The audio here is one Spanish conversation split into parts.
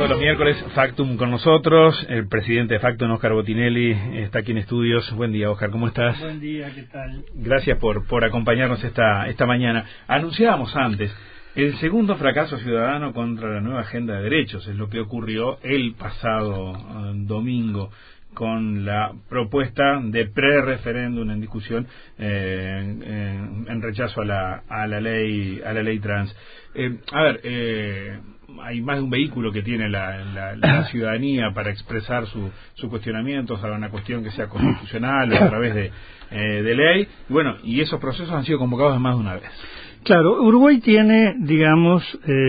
todos los miércoles, Factum con nosotros. El presidente de Factum, Óscar Botinelli, está aquí en estudios. Buen día, Óscar, ¿cómo estás? Buen día, ¿qué tal? Gracias por acompañarnos esta mañana. Anunciábamos antes el segundo fracaso ciudadano contra la nueva agenda de derechos. Es lo que ocurrió el pasado domingo con la propuesta de pre-referéndum en discusión en rechazo a la ley trans. Hay más de un vehículo que tiene la ciudadanía para expresar su cuestionamiento sobre una cuestión que sea constitucional o a través de ley. Bueno, y esos procesos han sido convocados más de una vez. Claro, Uruguay tiene, digamos,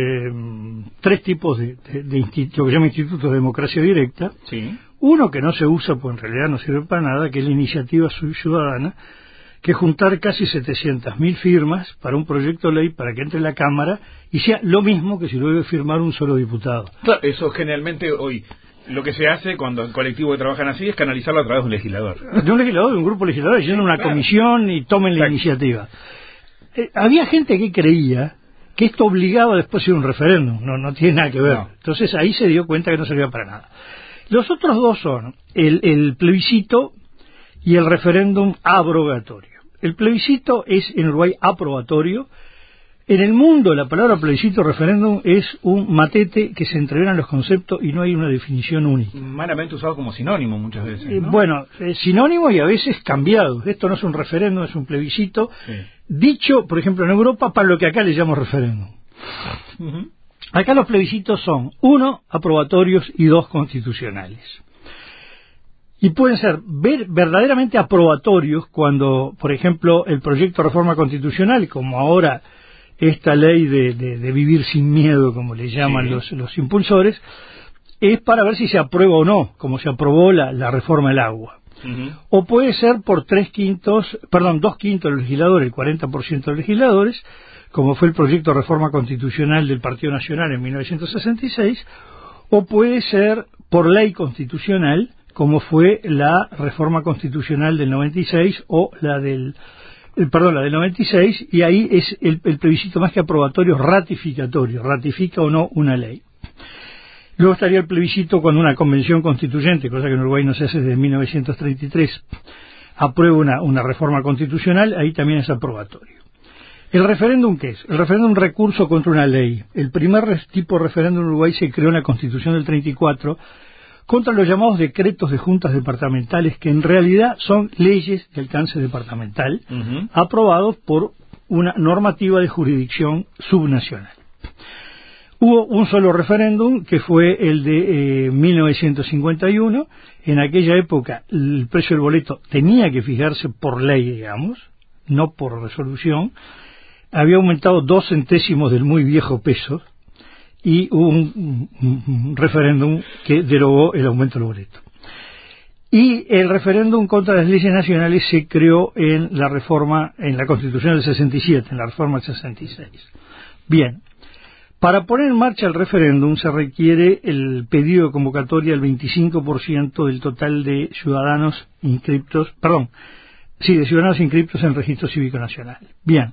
tres tipos de lo que se llama institutos de democracia directa. Sí. Uno que no se usa, pues en realidad no sirve para nada, que es la iniciativa ciudadana, que es juntar casi 700.000 firmas para un proyecto de ley para que entre en la Cámara y sea lo mismo que si lo debe firmar un solo diputado. Claro, eso generalmente hoy lo que se hace cuando el colectivo que trabajan así es canalizarlo a través de un legislador. De un legislador, de un grupo legislador, llenan una comisión y tomen la iniciativa. Había gente que creía que esto obligaba después a ir a un referéndum. No tiene nada que ver. No. Entonces ahí se dio cuenta que no servía para nada. Los otros dos son el plebiscito y el referéndum abrogatorio. El plebiscito es en Uruguay aprobatorio. En el mundo la palabra plebiscito referéndum es un matete que se entreveran los conceptos y no hay una definición única. Malamente usado como sinónimo muchas veces, ¿no? Bueno, sinónimo y a veces cambiado. Esto no es un referéndum, es un plebiscito. Sí. Dicho, por ejemplo, en Europa, para lo que acá le llamamos referéndum. Uh-huh. Acá los plebiscitos son 1, aprobatorios y 2, constitucionales. Y pueden ser verdaderamente aprobatorios cuando, por ejemplo, el proyecto de reforma constitucional, como ahora esta ley de vivir sin miedo, como le llaman los impulsores, es para ver si se aprueba o no, como se aprobó la reforma del agua. Uh-huh. O puede ser por 2/5 de los legisladores, el 40% de los legisladores, como fue el proyecto de reforma constitucional del Partido Nacional en 1966, o puede ser por ley constitucional, como fue la reforma constitucional del 96 o la del 96, y ahí es el plebiscito más que aprobatorio, ratificatorio, ratifica o no una ley. Luego estaría el plebiscito cuando una convención constituyente, cosa que en Uruguay no se hace desde 1933, aprueba una reforma constitucional, ahí también es aprobatorio. ¿El referéndum qué es? El referéndum es un recurso contra una ley. El primer tipo de referéndum en Uruguay se creó en la Constitución del 34 contra los llamados decretos de juntas departamentales, que en realidad son leyes de alcance departamental, uh-huh, aprobados por una normativa de jurisdicción subnacional. Hubo un solo referéndum, que fue el de 1951. En aquella época el precio del boleto tenía que fijarse por ley, digamos, no por resolución. Había aumentado 2 centésimos del muy viejo peso y hubo un referéndum que derogó el aumento del boleto. Y el referéndum contra las leyes nacionales se creó en la Constitución del 67, en la reforma del 66. Bien. Para poner en marcha el referéndum se requiere el pedido de convocatoria del 25% del total de ciudadanos inscriptos, de ciudadanos inscriptos en el Registro Cívico Nacional. Bien.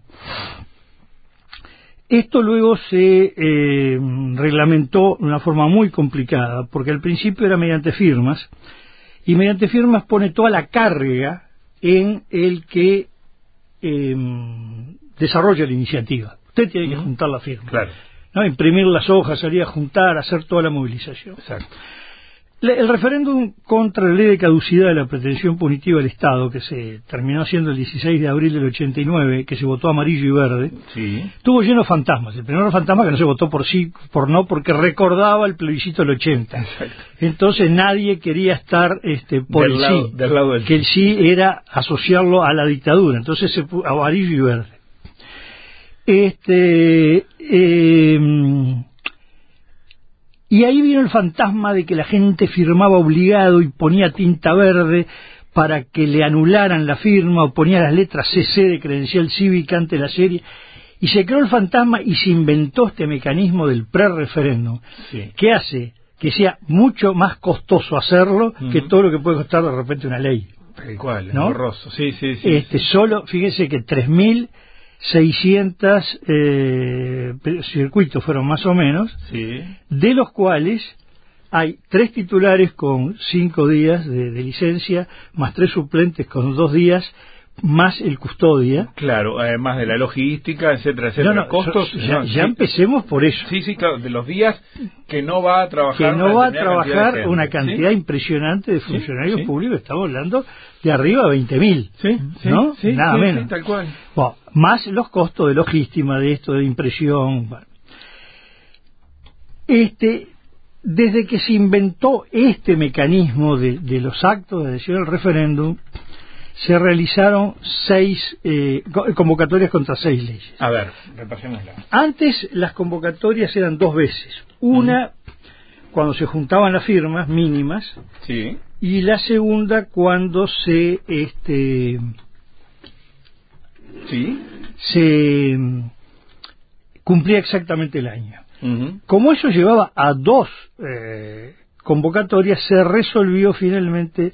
Esto luego se reglamentó de una forma muy complicada, porque al principio era mediante firmas, y mediante firmas pone toda la carga en el que desarrolla la iniciativa. Usted tiene que juntar la firma. Claro. ¿No? Imprimir las hojas, salir a juntar, hacer toda la movilización. Exacto. El referéndum contra la ley de caducidad de la pretensión punitiva del Estado, que se terminó haciendo el 16 de abril del 89, que se votó amarillo y verde, sí, tuvo lleno de fantasmas. El primer fantasma que no se votó por sí, por no, porque recordaba el plebiscito del 80. Exacto. Entonces nadie quería estar por el sí, del lado del que el sí era asociarlo a la dictadura. Entonces se puso amarillo y verde. Y ahí vino el fantasma de que la gente firmaba obligado y ponía tinta verde para que le anularan la firma, o ponía las letras CC de credencial cívica ante la serie, y se creó el fantasma y se inventó este mecanismo del pre-referéndum, sí, que hace que sea mucho más costoso hacerlo, uh-huh, que todo lo que puede costar de repente una ley. ¿Cuál? ¿No? Borroso. Sí. Solo, fíjese que 3.600 circuitos fueron más o menos, sí, de los cuales hay 3 titulares con 5 días de licencia, más 3 suplentes con 2 días, más el custodia. Claro, además de la logística, etcétera, etcétera. Costos. Ya empecemos por eso. Sí, claro, de los días que no va a trabajar. Que no va a trabajar una cantidad impresionante de funcionarios públicos, estamos hablando de arriba de 20.000, ¿no? Nada menos. Sí, tal cual. Bueno, más los costos de logística, de esto, de impresión. Bueno. Desde que se inventó este mecanismo de los actos de adhesión al referéndum, se realizaron 6 convocatorias contra 6 leyes. A ver, repasémosla. Antes las convocatorias eran 2 veces. Una cuando se juntaban las firmas mínimas, sí, y la segunda cuando se cumplía exactamente el año. Como eso llevaba a 2 convocatorias, se resolvió finalmente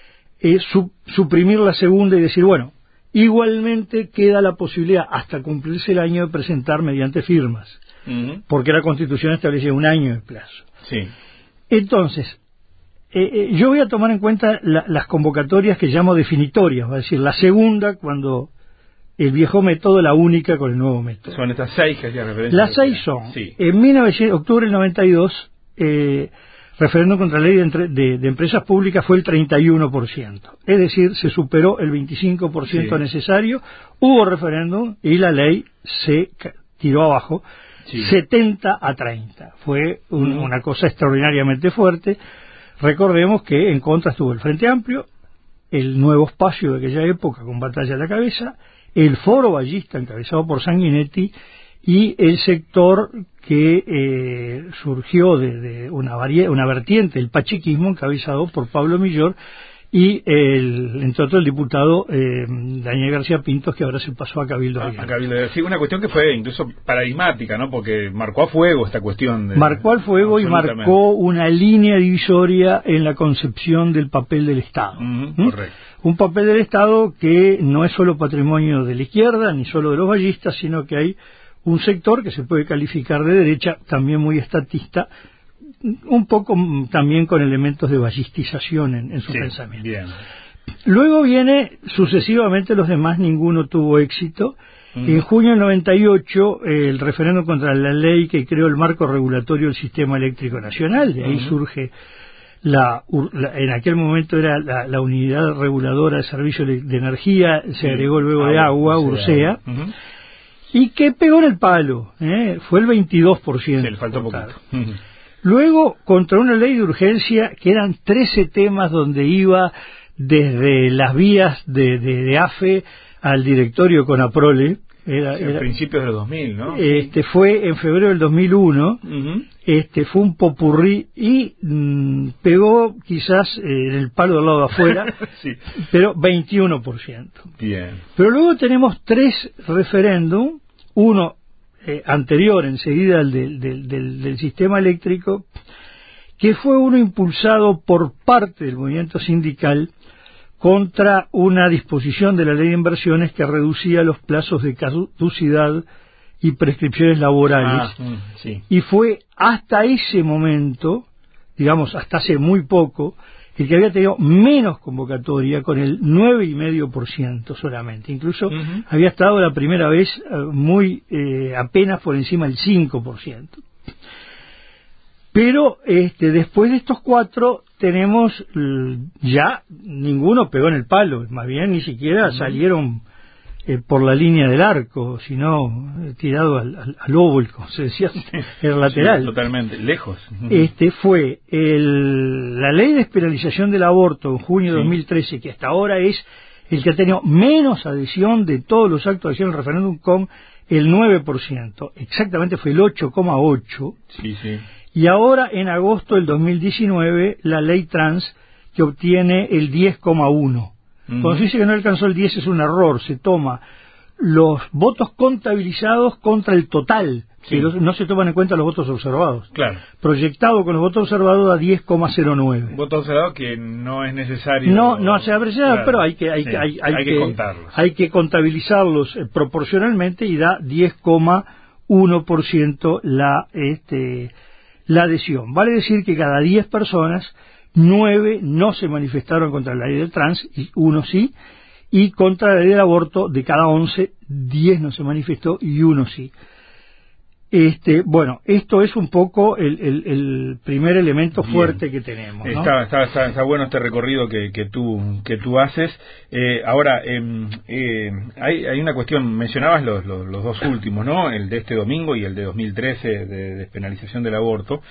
suprimir la segunda y decir, bueno, igualmente queda la posibilidad hasta cumplirse el año de presentar mediante firmas, porque la Constitución establecía 1 año de plazo. Sí. Entonces, yo voy a tomar en cuenta las convocatorias que llamo definitorias, va a decir, la segunda cuando el viejo método, la única con el nuevo método. Son estas 6 que hacía referencia. Las 6 son, en octubre del 92, referéndum contra la ley de empresas públicas fue el 31%. Es decir, se superó el 25% necesario, hubo referéndum y la ley se tiró abajo, 70-30. Fue una cosa extraordinariamente fuerte. Recordemos que en contra estuvo el Frente Amplio, el Nuevo Espacio de aquella época con Batalla a la cabeza, el Foro Ballista encabezado por Sanguinetti y el sector que surgió de una vertiente, el pachequismo, encabezado por Pablo Millor y entre otros el diputado Daniel García Pintos, que ahora se pasó a Cabildo Abierto. Sí, una cuestión que fue incluso paradigmática, ¿no? Porque marcó a fuego esta cuestión. Marcó al fuego y marcó una línea divisoria en la concepción del papel del Estado. Correcto. Un papel del Estado que no es solo patrimonio de la izquierda, ni solo de los ballistas, sino que hay un sector que se puede calificar de derecha, también muy estatista, un poco también con elementos de ballistización en su pensamiento. Bien. Luego viene sucesivamente los demás, ninguno tuvo éxito. En junio del 98, el referéndum contra la ley que creó el marco regulatorio del sistema eléctrico nacional, de ahí surge en aquel momento era la unidad reguladora de servicios de energía, se agregó luego de agua, URSEA, y que pegó en el palo, fue el 22%. Sí, le faltó poquito. Luego, contra una ley de urgencia, que eran 13 temas donde iba desde las vías de AFE al directorio CONAPROLE. Era principios de los 2000, ¿no? Fue en febrero del 2001, fue un popurrí y pegó quizás en el palo del lado de afuera, pero 21%. Bien. Pero luego tenemos 3 referéndum, uno anterior, enseguida al del sistema eléctrico, que fue uno impulsado por parte del movimiento sindical contra una disposición de la ley de inversiones que reducía los plazos de caducidad y prescripciones laborales. Y fue hasta ese momento, digamos hasta hace muy poco, el que había tenido menos convocatoria, con el 9,5% solamente. Incluso había estado la primera vez muy apenas por encima del 5%. Pero después de estos 4 tenemos ya ninguno pegó en el palo, más bien ni siquiera salieron por la línea del arco, sino tirado al óvulo, como se decía, el lateral. Sí, totalmente, lejos. Fue la ley de despenalización del aborto en junio de 2013, que hasta ahora es el que ha tenido menos adhesión de todos los actos de adhesión al referéndum, con el 9%, exactamente fue el 8,8%. Y ahora, en agosto del 2019, la ley trans, que obtiene el 10,1%. Cuando se dice que no alcanzó el 10 es un error, se toma los votos contabilizados contra el total, que no se toman en cuenta los votos observados. Claro. Proyectado con los votos observados da 10,09. Voto observado que no es necesario. No se aprecia, pero hay que contarlos. Hay que contabilizarlos proporcionalmente y da 10,1% la adhesión. Vale decir que cada 10 personas, 9 no se manifestaron contra la ley del trans, y 1 sí, y contra la ley del aborto, de cada 11, 10 no se manifestó y 1 sí. Bueno, esto es un poco el primer elemento fuerte que tenemos, ¿no? Está bueno este recorrido que tú haces. Ahora, hay una cuestión, mencionabas los dos últimos, ¿no? El de este domingo y el de 2013 de despenalización del aborto.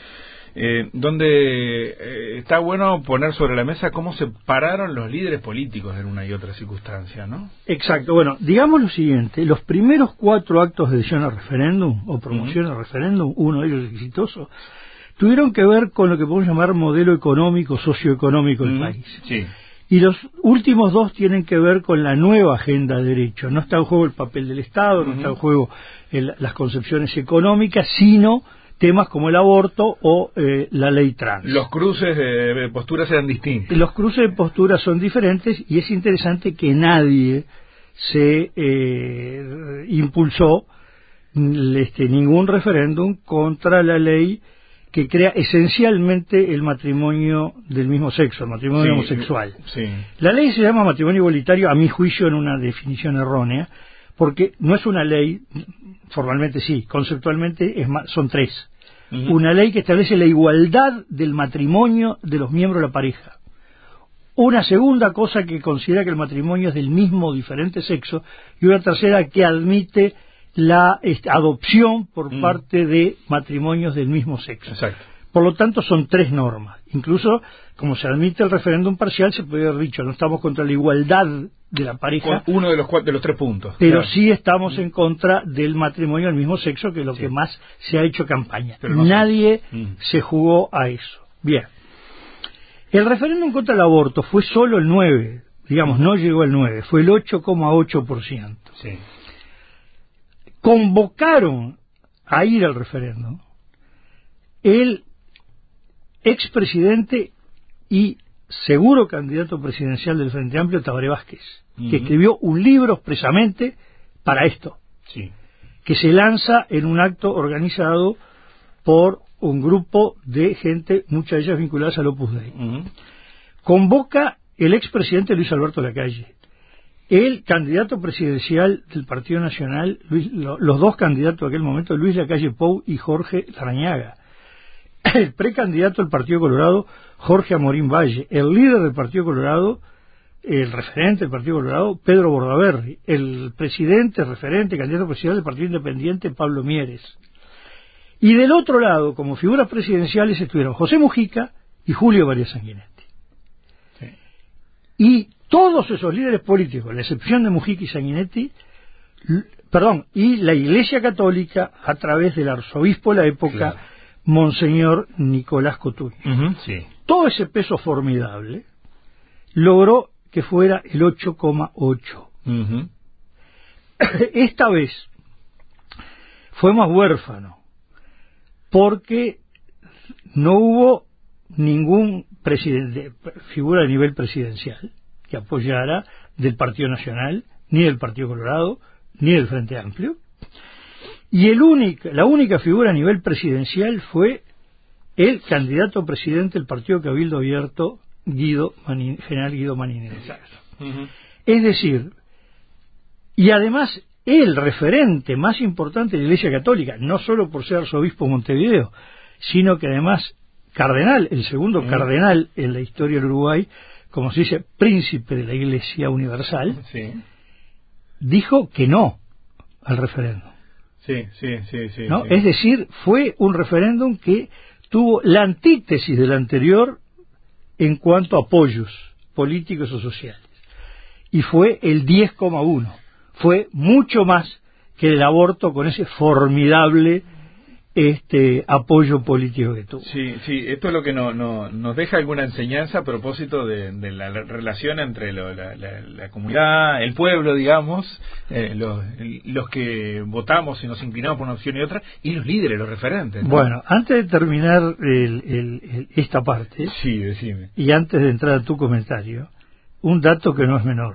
Donde está bueno poner sobre la mesa cómo se pararon los líderes políticos en una y otra circunstancia, ¿no? Exacto. Bueno, digamos lo siguiente: los primeros 4 actos de adhesión al referéndum o promoción al referéndum, uno de ellos exitoso, tuvieron que ver con lo que podemos llamar modelo económico, socioeconómico del país. Sí. Y los últimos 2 tienen que ver con la nueva agenda de derecho. No está en juego el papel del Estado, no está en juego las concepciones económicas, sino temas como el aborto o la ley trans. Los cruces de posturas eran distintos. Los cruces de posturas son diferentes, y es interesante que nadie se impulsó ningún referéndum contra la ley que crea esencialmente el matrimonio del mismo sexo, el matrimonio homosexual. Sí. La ley se llama matrimonio igualitario, a mi juicio, en una definición errónea, porque no es una ley, formalmente sí, conceptualmente son 3. Una ley que establece la igualdad del matrimonio de los miembros de la pareja. Una segunda cosa que considera que el matrimonio es del mismo o diferente sexo, y una tercera que admite la adopción por parte de matrimonios del mismo sexo. Exacto. Por lo tanto, son 3 normas. Incluso, como se admite el referéndum parcial, se puede haber dicho, no estamos contra la igualdad de la pareja. Con uno de los 3 puntos. Pero sí estamos en contra del matrimonio del mismo sexo, que es lo que más se ha hecho campaña. No Nadie se jugó a eso. Bien. El referéndum contra el aborto fue solo el 9, digamos, no llegó al 9, fue el 8,8%. Sí. Convocaron a ir al referéndum el expresidente y seguro candidato presidencial del Frente Amplio, Tabaré Vázquez, que escribió un libro expresamente para esto, que se lanza en un acto organizado por un grupo de gente, muchas de ellas vinculadas al Opus Dei. Convoca el expresidente Luis Alberto Lacalle, el candidato presidencial del Partido Nacional, los 2 candidatos de aquel momento, Luis Lacalle Pou y Jorge Larrañaga, el precandidato del Partido Colorado, Jorge Amorín Valle, el líder del Partido Colorado, el referente del Partido Colorado, Pedro Bordaberry, el presidente, referente, candidato presidencial del Partido Independiente, Pablo Mieres. Y del otro lado, como figuras presidenciales, estuvieron José Mujica y Julio María Sanguinetti. Sí. Y todos esos líderes políticos, a la excepción de Mujica y Sanguinetti, y la Iglesia Católica, a través del arzobispo de la época, Monseñor Nicolás Cotuño. Todo ese peso formidable logró que fuera el 8,8. Esta vez fue más huérfano, porque no hubo ningún figura a nivel presidencial que apoyara del Partido Nacional, ni del Partido Colorado, ni del Frente Amplio. Y la única figura a nivel presidencial fue el candidato presidente del Partido Cabildo Abierto, general Guido Manini. Es decir, y además el referente más importante de la Iglesia Católica, no solo por ser arzobispo de Montevideo, sino que además cardenal, el segundo cardenal en la historia del Uruguay, como se dice, príncipe de la Iglesia Universal, dijo que no al referéndum. ¿No? Es decir, fue un referéndum que tuvo la antítesis del anterior en cuanto a apoyos políticos o sociales. Y fue el 10,1. Fue mucho más que el aborto, con ese formidable apoyo político que tuvo. Esto es lo que nos deja alguna enseñanza a propósito de la relación entre la comunidad, el pueblo, digamos, los que votamos y nos inclinamos por una opción y otra, y los líderes, los referentes, ¿no? Bueno, antes de terminar esta parte, decime. Y antes de entrar a tu comentario, un dato que no es menor.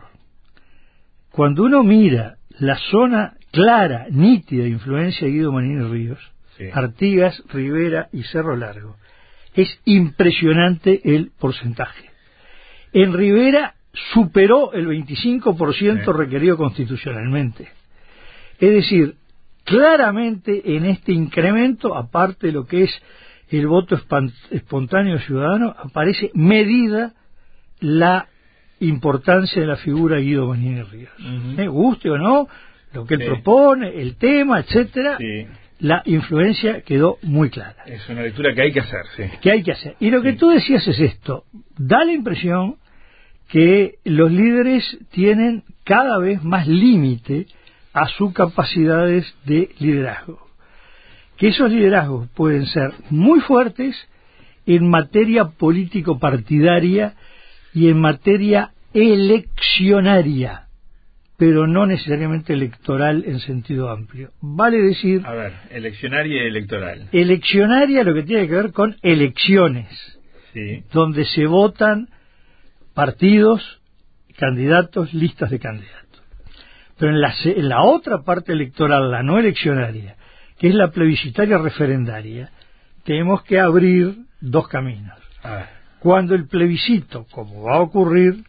Cuando uno mira la zona clara, nítida de influencia de Guido Manini Ríos, Sí. Artigas, Rivera y Cerro Largo. Es impresionante el porcentaje. En Rivera superó el 25% requerido constitucionalmente. Es decir, claramente en este incremento, aparte de lo que es el voto espontáneo ciudadano, aparece medida la importancia de la figura de Guido Bonini Ríos. Guste o no, lo que él propone, el tema, etcétera, la influencia quedó muy clara. Es una lectura que hay que hacer, Que hay que hacer. Y lo que tú decías es esto, da la impresión que los líderes tienen cada vez más límite a sus capacidades de liderazgo. Que esos liderazgos pueden ser muy fuertes en materia político-partidaria y en materia eleccionaria, pero no necesariamente electoral en sentido amplio. Vale decir... A ver, eleccionaria y electoral. Eleccionaria lo que tiene que ver con elecciones, donde se votan partidos, candidatos, listas de candidatos. Pero en la otra parte electoral, la no eleccionaria, que es la plebiscitaria referendaria, tenemos que abrir dos caminos. Cuando el plebiscito, como va a ocurrir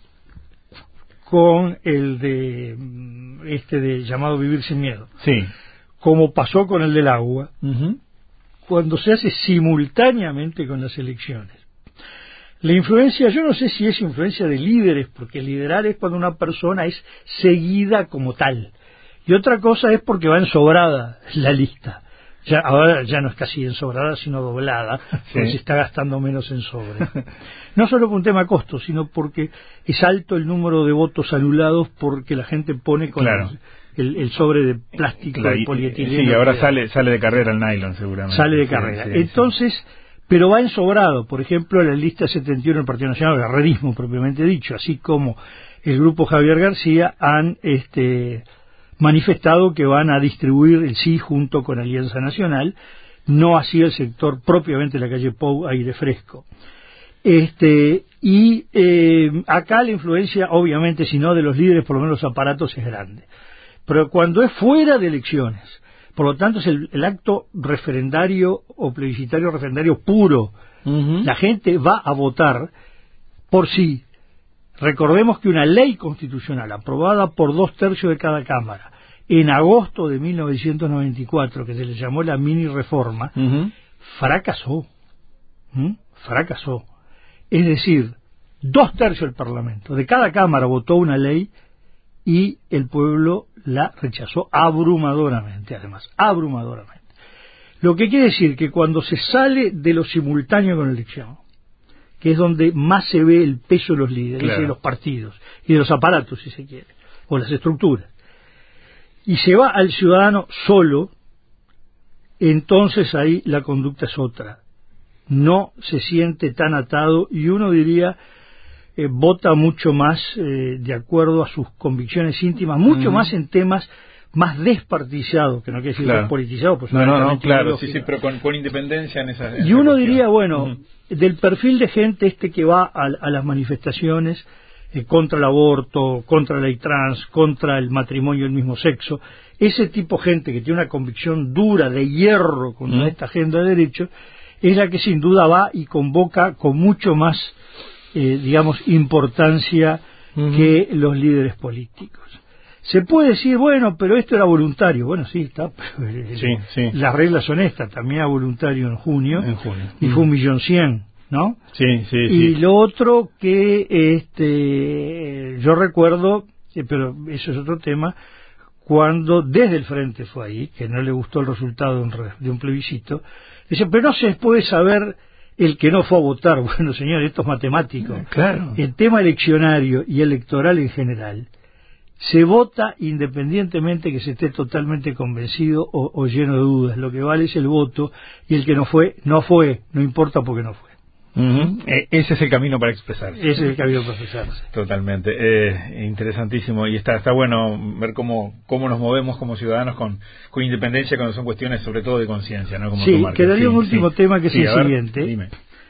con el de llamado Vivir sin Miedo, como pasó con el del agua, cuando se hace simultáneamente con las elecciones, la influencia, yo no sé si es influencia de líderes, porque liderar es cuando una persona es seguida como tal, y otra cosa es porque va ensobrada la lista. Ahora ya no es casi ensobrada, sino doblada, porque se está gastando menos en sobre. No solo por un tema costo, sino porque es alto el número de votos anulados porque la gente pone con el sobre de plástico, de polietileno. Sí, ahora sale de carrera el nylon, seguramente. Sale de carrera. Entonces, pero va ensobrado. Por ejemplo, la lista 71 del Partido Nacional, el guerrerismo propiamente dicho, así como el grupo Javier García, han manifestado que van a distribuir el sí junto con Alianza Nacional, no así el sector propiamente de la calle Pou, Aire Fresco. Acá la influencia, obviamente, si no de los líderes, por lo menos los aparatos, es grande. Pero cuando es fuera de elecciones, por lo tanto es el acto referendario o plebiscitario referendario puro, la gente va a votar por sí. Recordemos que una ley constitucional aprobada por 2/3 de cada Cámara en agosto de 1994, que se le llamó la mini reforma, fracasó. Fracasó. Es decir, 2/3 del Parlamento de cada Cámara votó una ley y el pueblo la rechazó abrumadoramente, además, abrumadoramente. Lo que quiere decir que cuando se sale de lo simultáneo con la elección, que es donde más se ve el peso de los líderes y de los partidos y de los aparatos, si se quiere, o las estructuras, y se va al ciudadano solo, entonces ahí la conducta es otra. No se siente tan atado y uno diría vota mucho más de acuerdo a sus convicciones íntimas, mucho más en temas más despartizados, que no quiere decir despolitizados, pues no, claro, sí, pero con independencia en esa y uno diría, bueno, del perfil de gente que va a las manifestaciones contra el aborto, contra la ley trans, contra el matrimonio del mismo sexo, ese tipo de gente que tiene una convicción dura de hierro contra esta agenda de derechos, es la que sin duda va y convoca con mucho más, importancia que los líderes políticos. Se puede decir, bueno, pero esto era voluntario. Bueno, sí, está. Las reglas son estas. También era voluntario en junio. Y fue 1.100.000, ¿no? Y lo otro que yo recuerdo, pero eso es otro tema, cuando desde el Frente fue ahí, que no le gustó el resultado de un plebiscito, dice, pero no se puede saber el que no fue a votar. Bueno, señor, esto es matemático. El tema eleccionario y electoral en general se vota independientemente que se esté totalmente convencido o lleno de dudas. Lo que vale es el voto, y el que no fue, no importa porque no fue. Ese es el camino para expresarse. Ese es el camino para expresarse. Totalmente. Interesantísimo. Y está bueno ver cómo nos movemos como ciudadanos con independencia cuando son cuestiones sobre todo de conciencia, ¿no? Como quedaría un último tema que es el siguiente. Dime.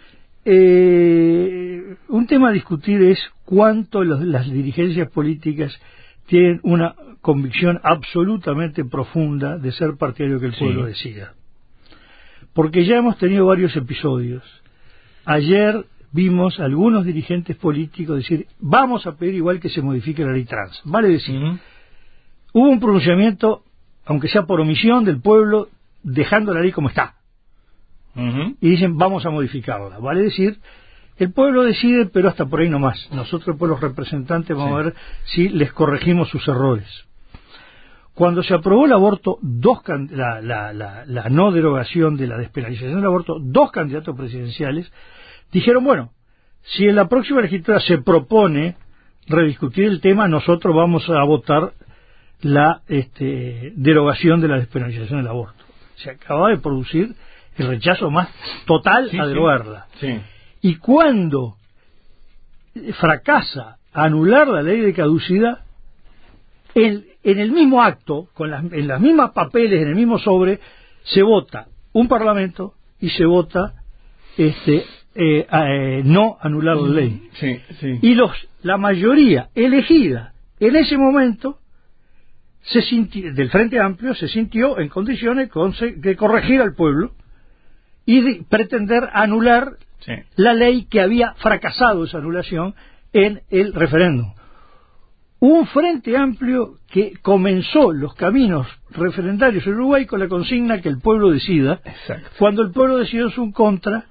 Un tema a discutir es cuánto las dirigencias políticas tienen una convicción absolutamente profunda de ser partidario que el pueblo decida. porque ya hemos tenido varios episodios. Ayer vimos a algunos dirigentes políticos decir, vamos a pedir igual que se modifique la ley trans. Vale decir, hubo un pronunciamiento, aunque sea por omisión, del pueblo, dejando la ley como está. Y dicen, vamos a modificarla. Vale decir, el pueblo decide, pero hasta por ahí nomás. Nosotros, pues, los representantes, vamos a ver si les corregimos sus errores. Cuando se aprobó el aborto, la no derogación de la despenalización del aborto, 2 candidatos presidenciales dijeron, bueno, si en la próxima legislatura se propone rediscutir el tema, nosotros vamos a votar la derogación de la despenalización del aborto. Se acaba de producir el rechazo más total a derogarla. Sí. Y cuando fracasa anular la ley de caducidad, en el mismo acto, en las mismas papeles, en el mismo sobre, se vota un parlamento y se vota no anular la ley. Sí, sí. Y la mayoría elegida en ese momento del Frente Amplio se sintió en condiciones de corregir al pueblo y de pretender anular la ley que había fracasado esa anulación en el referéndum. Un Frente Amplio que comenzó los caminos referendarios en Uruguay con la consigna que el pueblo decida. Exacto. Cuando el pueblo decidió en su contra,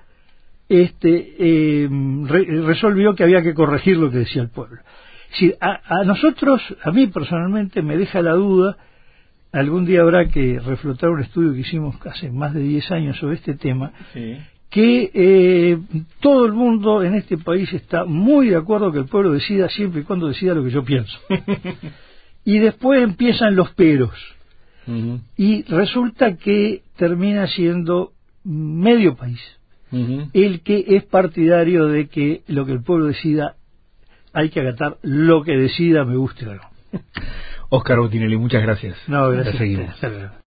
resolvió que había que corregir lo que decía el pueblo. Es decir, a nosotros, a mí personalmente, me deja la duda, algún día habrá que reflotar un estudio que hicimos hace más de 10 años sobre este tema, que todo el mundo en este país está muy de acuerdo que el pueblo decida siempre y cuando decida lo que yo pienso. Y después empiezan los peros. Y resulta que termina siendo medio país el que es partidario de que lo que el pueblo decida hay que acatar, lo que decida, me guste o no. Oscar Bottinelli, muchas gracias. No, gracias. Seguimos.